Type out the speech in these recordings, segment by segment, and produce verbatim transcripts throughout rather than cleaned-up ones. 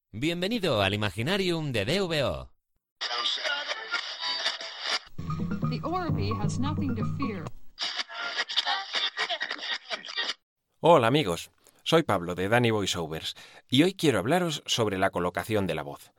Bienvenido al Imaginarium de D V O. The Orby has nothing to fear. Hola amigos, soy Pablo de Danny Voiceovers y hoy quiero hablaros sobre la colocación de la voz.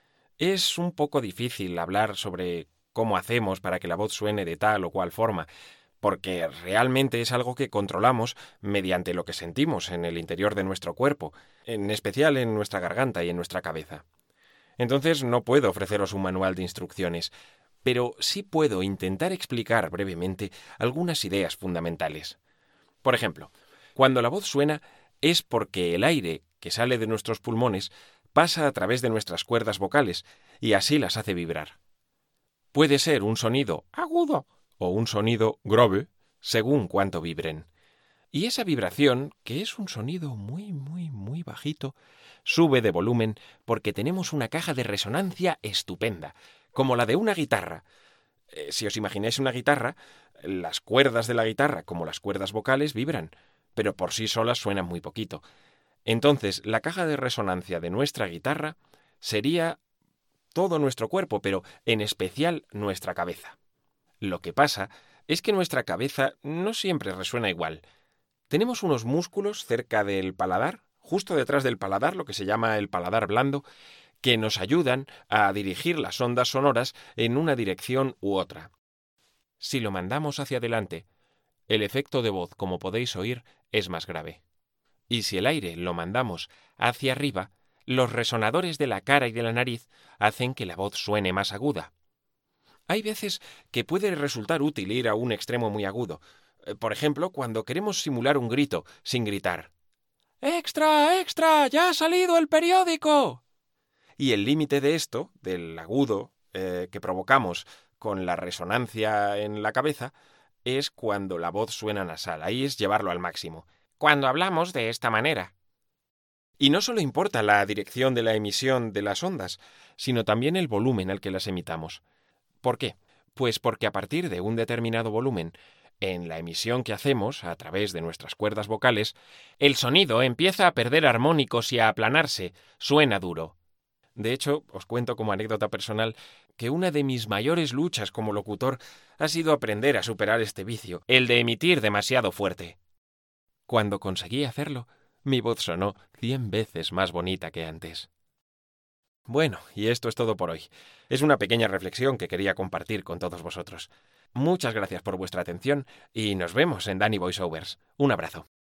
Es un poco difícil hablar sobre cómo hacemos para que la voz suene de tal o cual forma, porque realmente es algo que controlamos mediante lo que sentimos en el interior de nuestro cuerpo, en especial en nuestra garganta y en nuestra cabeza. Entonces no puedo ofreceros un manual de instrucciones, pero sí puedo intentar explicar brevemente algunas ideas fundamentales. Por ejemplo, cuando la voz suena es porque el aire que sale de nuestros pulmones pasa a través de nuestras cuerdas vocales y así las hace vibrar. Puede ser un sonido agudo o un sonido grave, según cuánto vibren. Y esa vibración, que es un sonido muy, muy, muy bajito, sube de volumen porque tenemos una caja de resonancia estupenda, como la de una guitarra. Eh, si os imagináis una guitarra, las cuerdas de la guitarra, como las cuerdas vocales, vibran, pero por sí solas suenan muy poquito. Entonces, la caja de resonancia de nuestra guitarra sería todo nuestro cuerpo, pero en especial nuestra cabeza. Lo que pasa es que nuestra cabeza no siempre resuena igual. Tenemos unos músculos cerca del paladar, justo detrás del paladar, lo que se llama el paladar blando, que nos ayudan a dirigir las ondas sonoras en una dirección u otra. Si lo mandamos hacia adelante, el efecto de voz, como podéis oír, es más grave. Y si el aire lo mandamos hacia arriba, los resonadores de la cara y de la nariz hacen que la voz suene más aguda. Hay veces que puede resultar útil ir a un extremo muy agudo. Por ejemplo, cuando queremos simular un grito sin gritar. ¡Extra, extra! ¡Ya ha salido el periódico! Y el límite de esto, del agudo eh, que provocamos con la resonancia en la cabeza, es cuando la voz suena nasal. Ahí es llevarlo al máximo. Cuando hablamos de esta manera. Y no solo importa la dirección de la emisión de las ondas, sino también el volumen al que las emitamos. ¿Por qué? Pues porque a partir de un determinado volumen, en la emisión que hacemos a través de nuestras cuerdas vocales, el sonido empieza a perder armónicos y a aplanarse, suena duro. De hecho, os cuento como anécdota personal que una de mis mayores luchas como locutor ha sido aprender a superar este vicio, el de emitir demasiado fuerte. Cuando conseguí hacerlo, mi voz sonó cien veces más bonita que antes. Bueno, y esto es todo por hoy. Es una pequeña reflexión que quería compartir con todos vosotros. Muchas gracias por vuestra atención y nos vemos en Danny Voiceovers. Un abrazo.